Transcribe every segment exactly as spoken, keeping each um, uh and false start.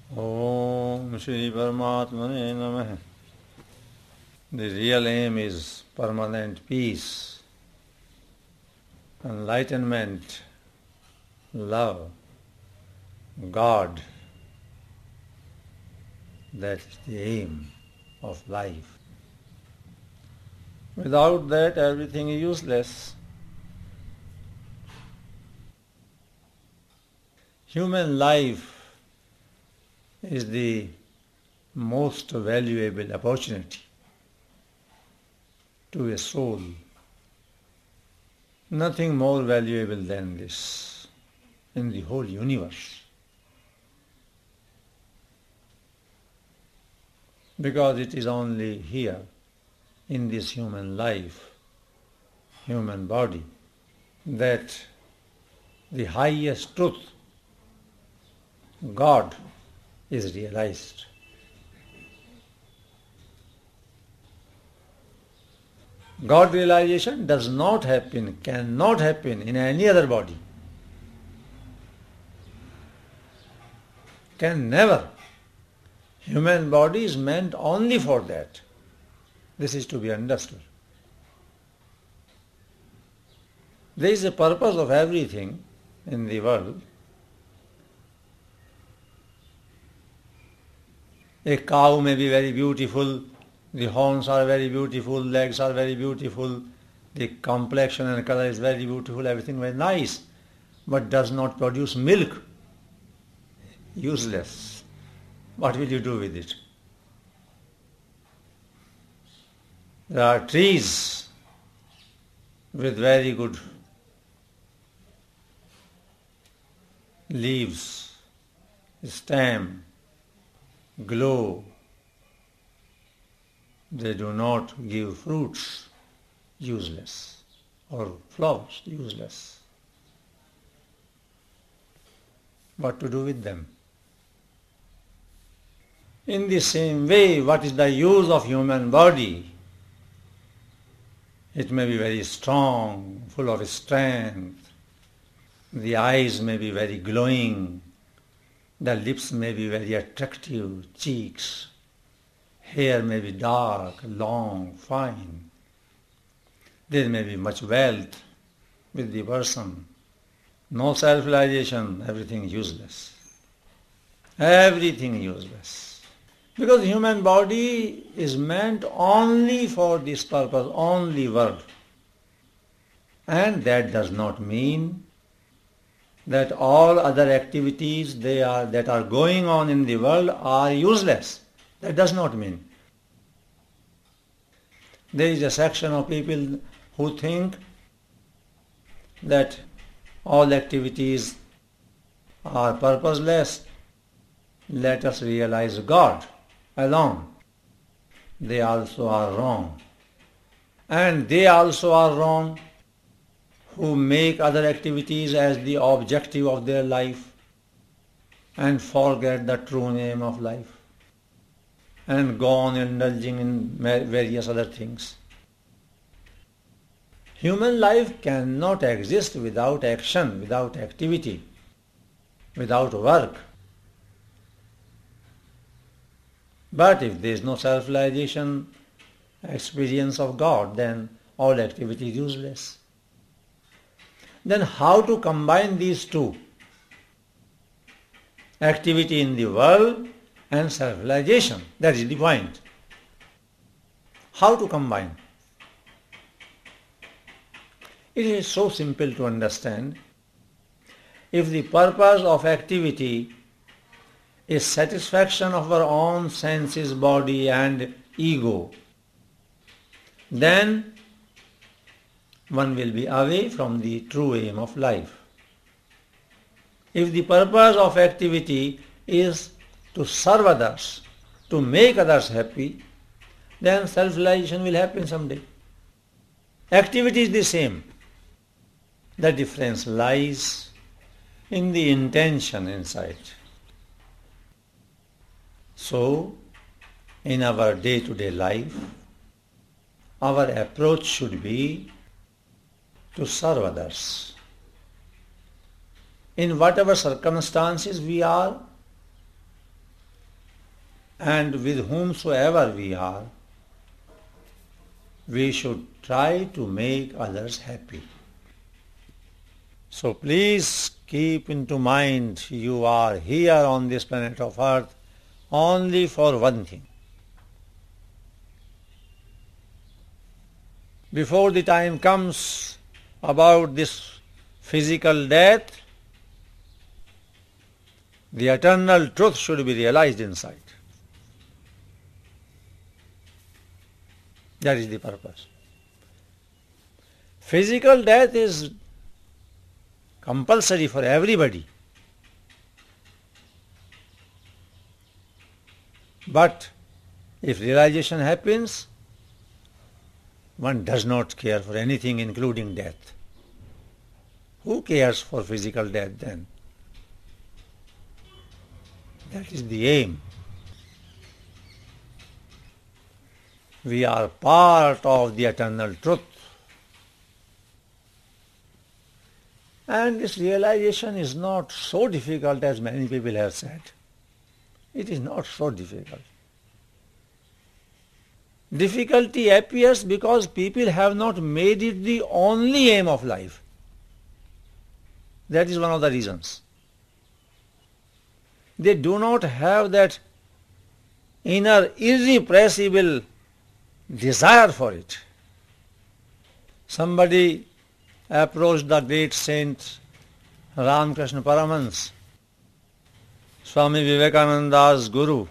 Om Shri Paramatmane Namah. The real aim is permanent peace, enlightenment, love, God. That is the aim of life. Without that, everything is useless. Human life is the most valuable opportunity to a soul. Nothing more valuable than this in the whole universe. Because it is only here, in this human life, human body, that the highest truth, God, is realized. God realization does not happen, cannot happen in any other body. Can never. Human body is meant only for that. This is to be understood. There is a purpose of everything in the world. A cow may be very beautiful, the horns are very beautiful, legs are very beautiful, the complexion and color is very beautiful, everything very nice, but does not produce milk. Useless. What will you do with it? There are trees with very good leaves, stem, glow. They do not give fruits, useless, or flowers, useless. What to do with them? In the same way, what is the use of human body? It may be very strong, full of strength. The eyes may be very glowing. The lips may be very attractive, cheeks. Hair may be dark, long, fine. There may be much wealth with the person. No self-realization, everything useless. Everything useless. Because the human body is meant only for this purpose, only work. And that does not mean that all other activities they are, that are going on in the world are useless. That does not mean. There is a section of people who think that all activities are purposeless. Let us realize God alone. They also are wrong. And they also are wrong who make other activities as the objective of their life and forget the true aim of life and go on indulging in various other things. Human life cannot exist without action, without activity, without work. But if there is no self-realization, experience of God, then all activity is useless. Then how to combine these two? Activity in the world and self-realization. That is the point. How to combine? It is so simple to understand. If the purpose of activity is satisfaction of our own senses, body and ego, then one will be away from the true aim of life. If the purpose of activity is to serve others, to make others happy, then self-realization will happen someday. Activity is the same. The difference lies in the intention inside. So, in our day-to-day life, our approach should be to serve others. In whatever circumstances we are, and with whomsoever we are, we should try to make others happy. So please keep into mind you are here on this planet of Earth only for one thing. Before the time comes about this physical death, the eternal truth should be realized inside. That is the purpose. Physical death is compulsory for everybody. But if realization happens, one does not care for anything including death. Who cares for physical death then? That is the aim. We are part of the eternal truth. And this realization is not so difficult as many people have said. It is not so difficult. Difficulty appears because people have not made it the only aim of life. That is one of the reasons. They do not have that inner irrepressible desire for it. Somebody approached the great saint Ramakrishna Paramahansa, Swami Vivekananda's guru,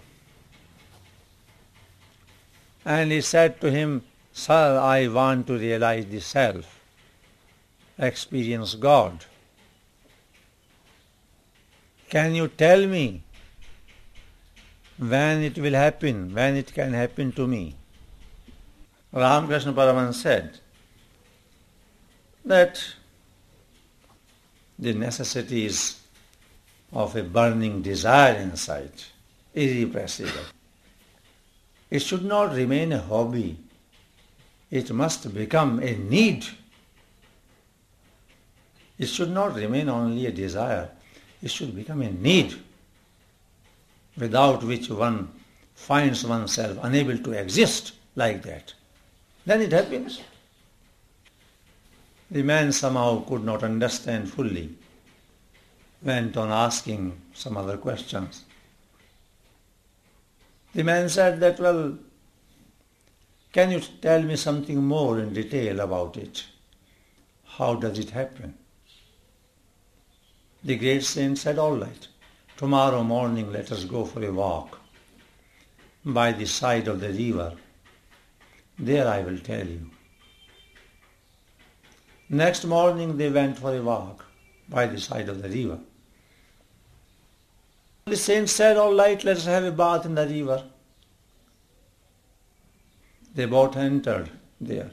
and he said to him, "Sir, I want to realize the self, experience God. Can you tell me when it will happen, when it can happen to me?" Ramakrishna Paramahansa said that the necessities of a burning desire inside, irrepressible. It should not remain a hobby. It must become a need. It should not remain only a desire. It should become a need without which one finds oneself unable to exist like that. Then it happens. The man somehow could not understand fully, went on asking some other questions. The man said that, "Well, can you tell me something more in detail about it? How does it happen?" The great saint said, "All right, tomorrow morning let us go for a walk by the side of the river. There I will tell you." Next morning they went for a walk by the side of the river. The saint said, "All right, let us have a bath in the river." They both entered there.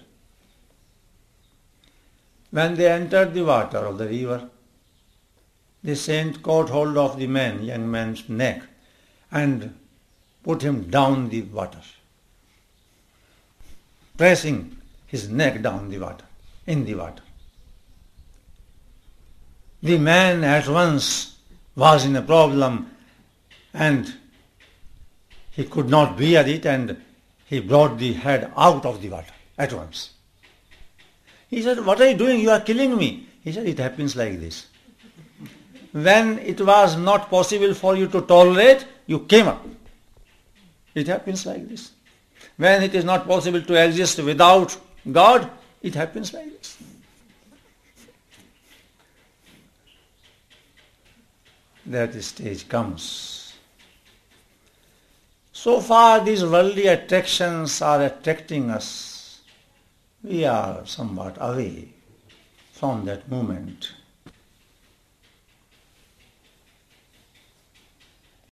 When they entered the water of the river, the saint caught hold of the man, young man's neck, and put him down the water, pressing his neck down the water, in the water. The man at once was in a problem and he could not bear it, and he brought the head out of the water at once. He said, "What are you doing? You are killing me." He said, "It happens like this. When it was not possible for you to tolerate, you came up. It happens like this. When it is not possible to exist without God, it happens like this." That stage comes. So far these worldly attractions are attracting us. We are somewhat away from that moment.